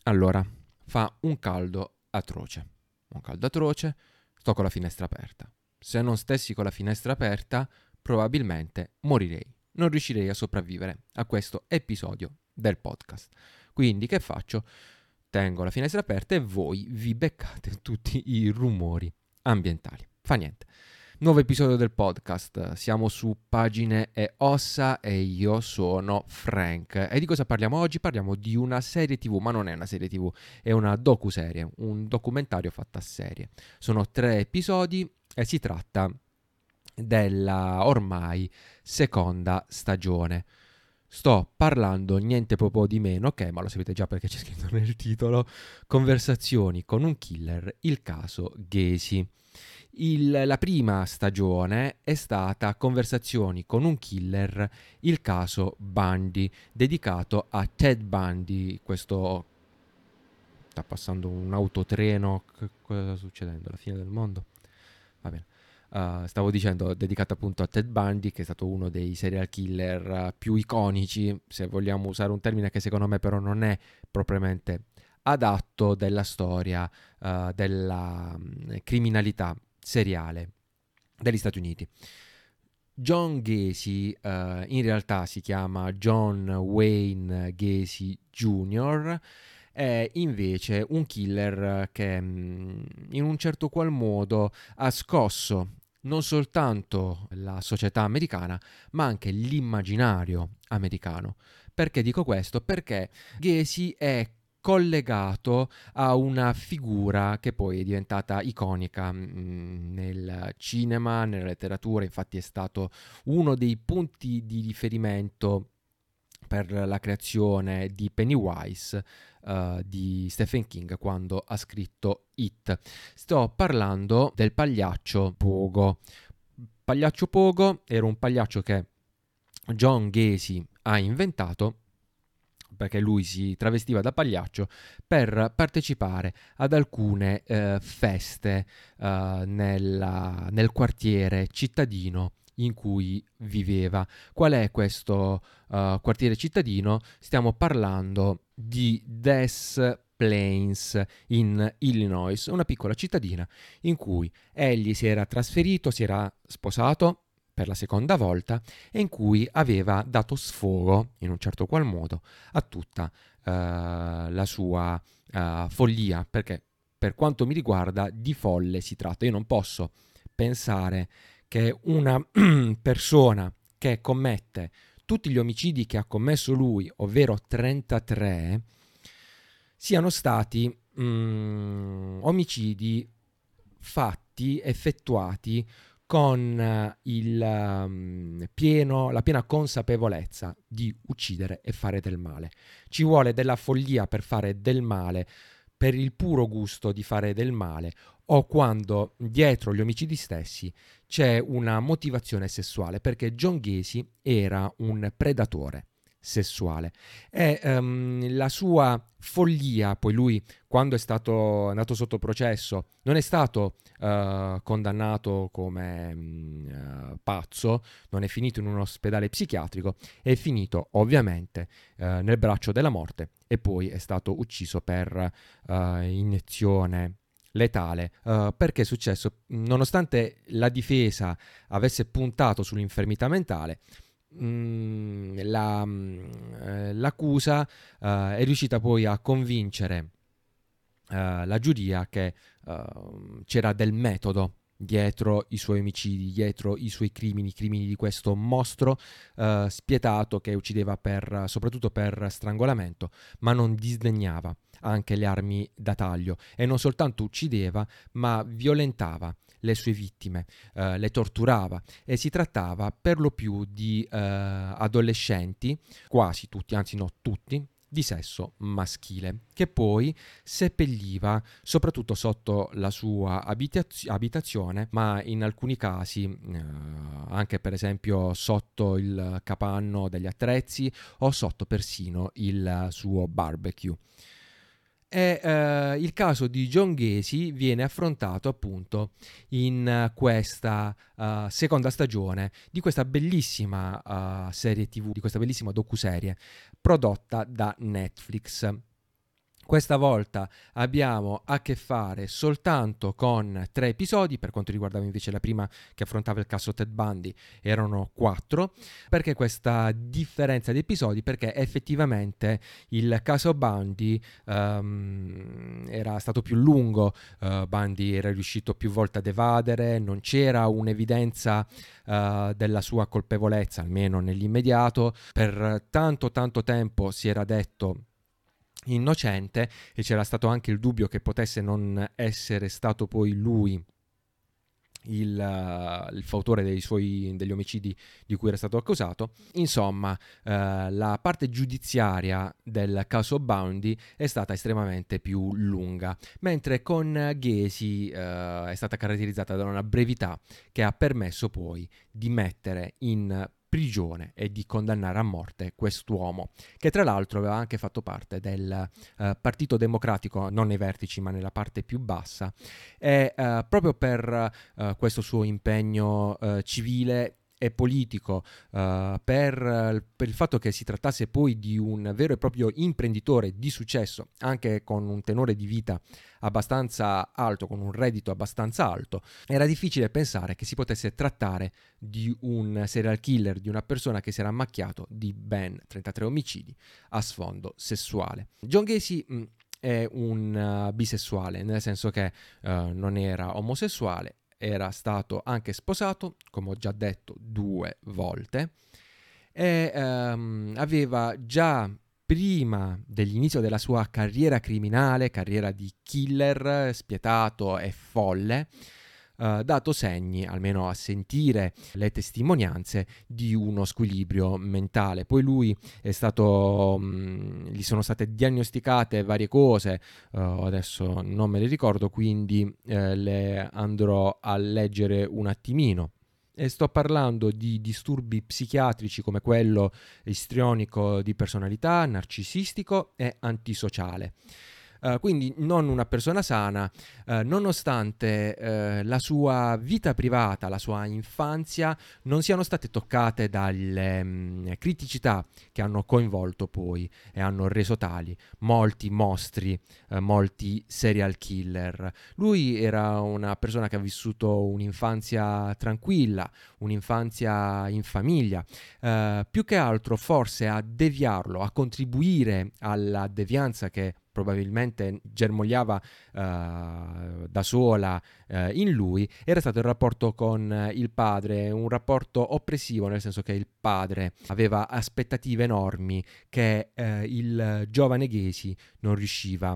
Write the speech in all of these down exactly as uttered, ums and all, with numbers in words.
Allora, fa un caldo atroce, un caldo atroce, sto con la finestra aperta. Se non stessi con la finestra aperta, probabilmente morirei. Non riuscirei a sopravvivere a questo episodio del podcast. Quindi che faccio? Tengo la finestra aperta e voi vi beccate tutti i rumori ambientali. Fa niente. Nuovo episodio del podcast, siamo su Pagine e Ossa e io sono Frank. E di cosa parliamo oggi? Parliamo di una serie tv, ma non è una serie tv, è una docuserie, un documentario fatto a serie. Sono tre episodi e si tratta della ormai seconda stagione. Sto parlando niente proprio di meno che, ma lo sapete già perché c'è scritto nel titolo, Conversazioni con un killer, il caso Gacy. Il, la prima stagione è stata Conversazioni con un killer, il caso Bundy, dedicato a Ted Bundy. Questo sta passando un autotreno, che cosa sta succedendo? La fine del mondo? Va bene. Uh, stavo dicendo, dedicato appunto a Ted Bundy, che è stato uno dei serial killer uh, più iconici, se vogliamo usare un termine che secondo me però non è propriamente adatto, della storia uh, della um, criminalità seriale degli Stati Uniti. John Gacy uh, in realtà si chiama John Wayne Gacy junior, è invece un killer che mh, in un certo qual modo ha scosso non soltanto la società americana, ma anche l'immaginario americano. Perché dico questo? Perché Gacy è collegato a una figura che poi è diventata iconica mh, nel cinema, nella letteratura. Infatti è stato uno dei punti di riferimento per la creazione di Pennywise uh, di Stephen King quando ha scritto It. Sto parlando del pagliaccio Pogo. Pagliaccio Pogo era un pagliaccio che John Gacy ha inventato perché lui si travestiva da pagliaccio per partecipare ad alcune eh, feste eh, nella, nel quartiere cittadino in cui viveva. Qual è questo uh, quartiere cittadino? Stiamo parlando di Des Plains in Illinois, una piccola cittadina in cui egli si era trasferito, si era sposato per la seconda volta e in cui aveva dato sfogo, in un certo qual modo, a tutta uh, la sua uh, follia, perché per quanto mi riguarda di folle si tratta. Io non posso pensare che una persona che commette tutti gli omicidi che ha commesso lui, ovvero trentatré, siano stati mm, omicidi fatti, effettuati con il, um, pieno, la piena consapevolezza di uccidere e fare del male. Ci vuole della follia per fare del male, per il puro gusto di fare del male, o quando dietro gli omicidi stessi c'è una motivazione sessuale, perché John Gacy era un predatore sessuale e um, la sua follia, poi lui quando è stato andato sotto processo non è stato uh, condannato come um, uh, pazzo, non è finito in un ospedale psichiatrico, è finito ovviamente uh, nel braccio della morte e poi è stato ucciso per uh, iniezione letale. Uh, perché è successo? Nonostante la difesa avesse puntato sull'infermità mentale, mh, la, mh, l'accusa uh, è riuscita poi a convincere uh, la giuria che uh, c'era del metodo dietro i suoi omicidi, dietro i suoi crimini, crimini di questo mostro uh, spietato che uccideva per, soprattutto per strangolamento, ma non disdegnava anche le armi da taglio e non soltanto uccideva, ma violentava le sue vittime, uh, le torturava e si trattava per lo più di uh, adolescenti, quasi tutti, anzi no tutti, di sesso maschile, che poi seppelliva soprattutto sotto la sua abitaz- abitazione, ma in alcuni casi eh, anche per esempio sotto il capanno degli attrezzi o sotto persino il suo barbecue. E eh, il caso di John Gacy viene affrontato appunto in questa uh, seconda stagione di questa bellissima uh, serie tv, di questa bellissima docuserie prodotta da Netflix. Questa volta abbiamo a che fare soltanto con tre episodi. Per quanto riguardava invece la prima, che affrontava il caso Ted Bundy, erano quattro. Perché questa differenza di episodi? Perché effettivamente il caso Bundy um, era stato più lungo, uh, Bundy era riuscito più volte ad evadere, non c'era un'evidenza uh, della sua colpevolezza, almeno nell'immediato. Per tanto tanto tempo si era detto innocente, e c'era stato anche il dubbio che potesse non essere stato poi lui il, uh, il fautore dei suoi, degli omicidi di cui era stato accusato. Insomma, uh, la parte giudiziaria del caso Bundy è stata estremamente più lunga, mentre con Gacy uh, è stata caratterizzata da una brevità che ha permesso poi di mettere in prigione e di condannare a morte quest'uomo, che tra l'altro aveva anche fatto parte del uh, Partito Democratico, non nei vertici ma nella parte più bassa, e uh, proprio per uh, questo suo impegno uh, civile e politico, uh, per, per il fatto che si trattasse poi di un vero e proprio imprenditore di successo, anche con un tenore di vita abbastanza alto, con un reddito abbastanza alto, era difficile pensare che si potesse trattare di un serial killer, di una persona che si era macchiato di ben trentatré omicidi a sfondo sessuale. John Gacy mh, è un uh, bisessuale, nel senso che uh, non era omosessuale, era stato anche sposato, come ho già detto, due volte, e um, aveva già prima dell'inizio della sua carriera criminale, carriera di killer spietato e folle, Uh, dato segni, almeno a sentire le testimonianze, di uno squilibrio mentale. Poi lui è stato, mh, gli sono state diagnosticate varie cose, uh, adesso non me le ricordo, quindi uh, le andrò a leggere un attimino. E sto parlando di disturbi psichiatrici come quello istrionico di personalità, narcisistico e antisociale. Uh, quindi non una persona sana, uh, nonostante uh, la sua vita privata, la sua infanzia non siano state toccate dalle um, criticità che hanno coinvolto poi e hanno reso tali molti mostri, uh, molti serial killer. Lui era una persona che ha vissuto un'infanzia tranquilla, un'infanzia in famiglia, uh, più che altro forse a deviarlo, a contribuire alla devianza che probabilmente germogliava uh, da sola uh, in lui, era stato il rapporto con il padre, un rapporto oppressivo, nel senso che il padre aveva aspettative enormi che uh, il giovane Gacy non riusciva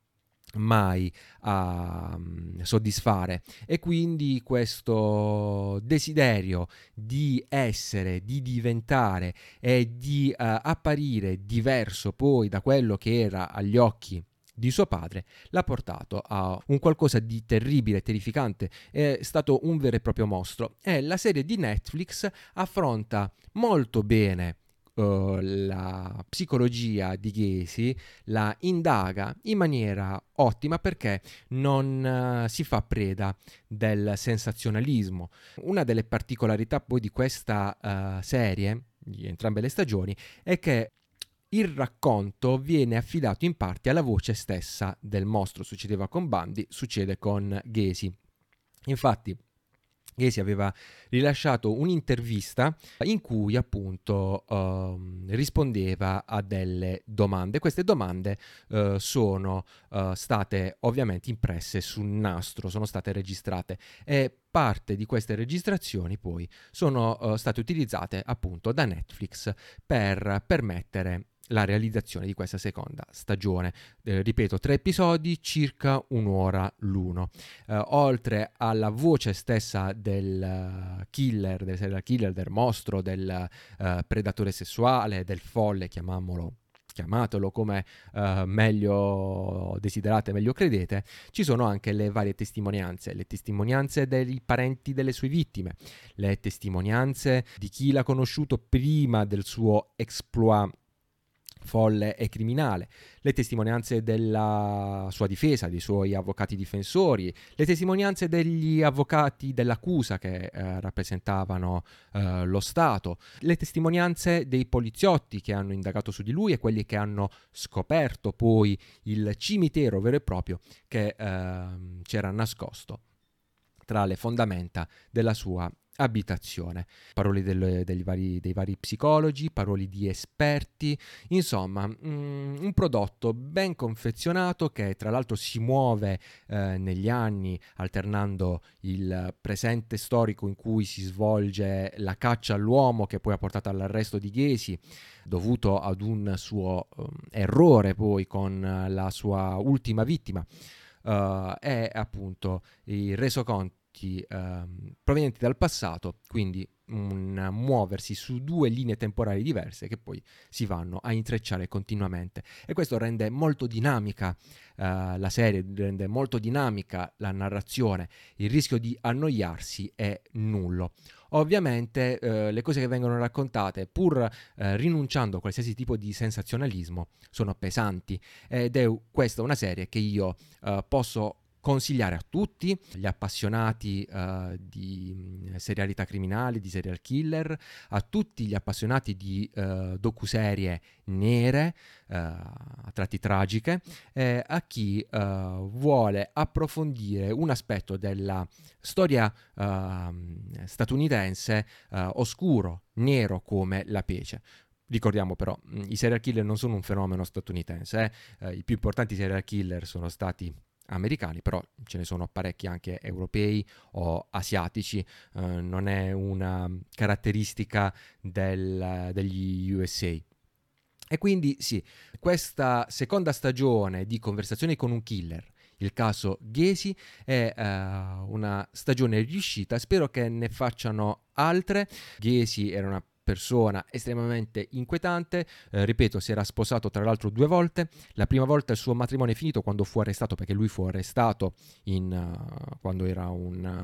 mai a um, soddisfare, e quindi questo desiderio di essere, di diventare e di uh, apparire diverso poi da quello che era agli occhi di suo padre l'ha portato a un qualcosa di terribile, terrificante. È stato un vero e proprio mostro, e la serie di Netflix affronta molto bene Uh, la psicologia di Gacy, la indaga in maniera ottima, perché non uh, si fa preda del sensazionalismo. Una delle particolarità poi di questa uh, serie, di entrambe le stagioni, è che il racconto viene affidato in parte alla voce stessa del mostro. Succedeva con Bundy, succede con Gacy. Infatti Gacy aveva rilasciato un'intervista in cui appunto uh, rispondeva a delle domande. Queste domande uh, sono uh, state ovviamente impresse sul nastro, sono state registrate, e parte di queste registrazioni poi sono uh, state utilizzate appunto da Netflix per permettere la realizzazione di questa seconda stagione. Eh, ripeto, tre episodi, circa un'ora l'uno. Eh, oltre alla voce stessa del uh, killer, del serial killer, del mostro, del uh, predatore sessuale, del folle, chiamiamolo chiamatelo come uh, meglio desiderate, meglio credete, ci sono anche le varie testimonianze, le testimonianze dei parenti delle sue vittime, le testimonianze di chi l'ha conosciuto prima del suo exploit folle e criminale, le testimonianze della sua difesa, dei suoi avvocati difensori, le testimonianze degli avvocati dell'accusa che eh, rappresentavano eh, lo Stato, le testimonianze dei poliziotti che hanno indagato su di lui e quelli che hanno scoperto poi il cimitero vero e proprio che eh, c'era nascosto tra le fondamenta della sua abitazione. Parole del, dei, vari, dei vari psicologi, parole di esperti, insomma mm, un prodotto ben confezionato che tra l'altro si muove eh, negli anni, alternando il presente storico in cui si svolge la caccia all'uomo che poi ha portato all'arresto di Gacy, dovuto ad un suo um, errore poi con la sua ultima vittima, uh, e appunto i resoconti Uh, provenienti dal passato, quindi un muoversi su due linee temporali diverse che poi si vanno a intrecciare continuamente, e questo rende molto dinamica uh, la serie, rende molto dinamica la narrazione. Il rischio di annoiarsi è nullo. Ovviamente uh, le cose che vengono raccontate, pur uh, rinunciando a qualsiasi tipo di sensazionalismo, sono pesanti, ed è questa una serie che io uh, posso consigliare a tutti gli appassionati uh, di serialità criminali, di serial killer, a tutti gli appassionati di uh, docuserie nere, uh, a tratti tragiche, eh, a chi uh, vuole approfondire un aspetto della storia uh, statunitense uh, oscuro, nero come la pece. Ricordiamo però, i serial killer non sono un fenomeno statunitense, eh? Uh, i più importanti serial killer sono stati americani, però ce ne sono parecchi anche europei o asiatici, eh, non è una caratteristica del, degli U S A. E quindi sì, questa seconda stagione di Conversazioni con un killer, il caso Gacy, è uh, una stagione riuscita, spero che ne facciano altre. Gacy era una persona estremamente inquietante, eh, ripeto, si era sposato tra l'altro due volte. La prima volta il suo matrimonio è finito quando fu arrestato, perché lui fu arrestato in, uh, quando era un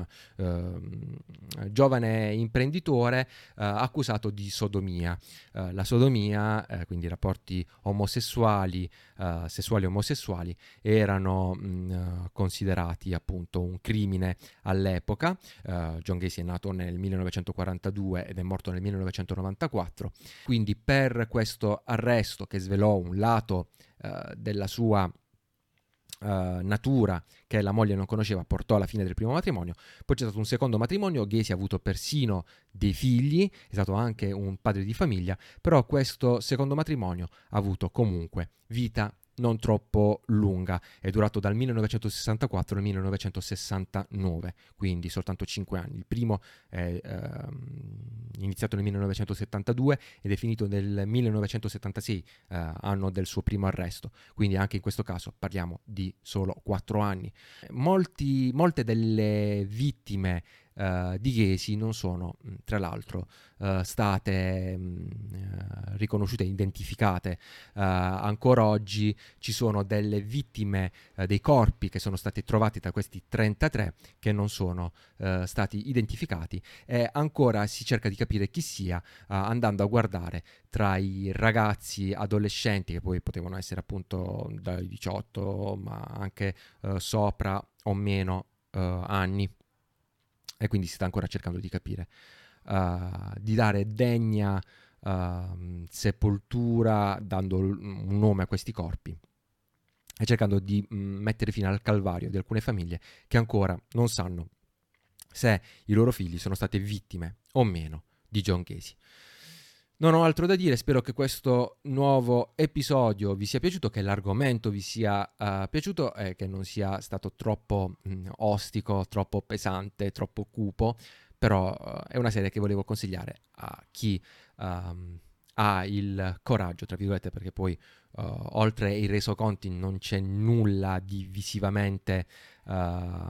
uh, giovane imprenditore uh, accusato di sodomia. Uh, la sodomia, uh, quindi rapporti omosessuali, uh, sessuali omosessuali, erano mh, considerati appunto un crimine all'epoca. Uh, John Gacy è nato nel millenovecentoquarantadue ed è morto nel millenovecentonovantaquattro, quindi per questo arresto che svelò un lato uh, della sua Uh, natura che la moglie non conosceva, portò alla fine del primo matrimonio. Poi c'è stato un secondo matrimonio, Gacy ha avuto persino dei figli, è stato anche un padre di famiglia, però questo secondo matrimonio ha avuto comunque vita non troppo lunga, è durato dal millenovecentosessantaquattro al millenovecentosessantanove, quindi soltanto cinque anni. Il primo è ehm, iniziato nel millenovecentosettantadue ed è finito nel millenovecentosettantasei, eh, anno del suo primo arresto, quindi anche in questo caso parliamo di solo quattro anni. Molti, molte delle vittime Uh, di Gacy non sono, tra l'altro, uh, state mh, uh, riconosciute e identificate. Uh, ancora oggi ci sono delle vittime, uh, dei corpi che sono stati trovati tra questi trentatré che non sono uh, stati identificati, e ancora si cerca di capire chi sia, uh, andando a guardare tra i ragazzi adolescenti, che poi potevano essere appunto dai diciotto ma anche uh, sopra o meno uh, anni. E quindi si sta ancora cercando di capire, uh, di dare degna uh, sepoltura, dando un nome a questi corpi e cercando di mh, mettere fine al calvario di alcune famiglie che ancora non sanno se i loro figli sono state vittime o meno di John Gacy. Non ho altro da dire, spero che questo nuovo episodio vi sia piaciuto, che l'argomento vi sia uh, piaciuto e che non sia stato troppo mh, ostico, troppo pesante, troppo cupo, però uh, è una serie che volevo consigliare a chi um, ha il coraggio, tra virgolette, perché poi uh, oltre ai resoconti non c'è nulla di visivamente, uh,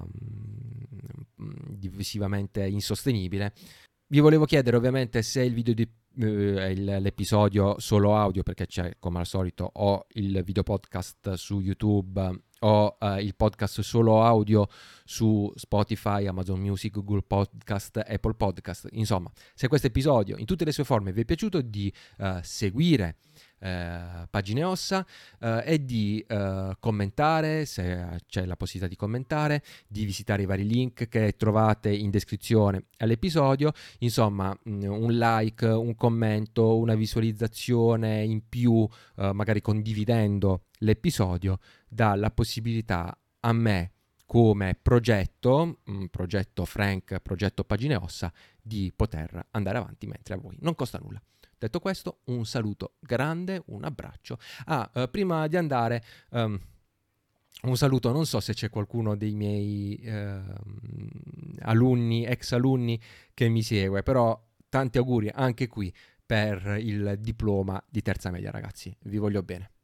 di visivamente insostenibile. Vi volevo chiedere ovviamente se il video di l'episodio solo audio, perché c'è come al solito o il video podcast su YouTube o uh, il podcast solo audio su Spotify, Amazon Music, Google Podcast, Apple Podcast. Insomma, se questo episodio in tutte le sue forme vi è piaciuto, di uh, seguire eh, Pagine Ossa, eh, e di eh, commentare, se c'è la possibilità di commentare, di visitare i vari link che trovate in descrizione all'episodio. Insomma, mh, un like, un commento, una visualizzazione in più, eh, magari condividendo l'episodio, dà la possibilità a me come progetto, un progetto Frank, progetto Pagine Ossa, di poter andare avanti, mentre a voi non costa nulla. Detto questo, un saluto grande, un abbraccio. Ah, eh, prima di andare, um, un saluto, non so se c'è qualcuno dei miei eh, alunni, ex alunni che mi segue, però tanti auguri anche qui per il diploma di terza media, ragazzi. Vi voglio bene.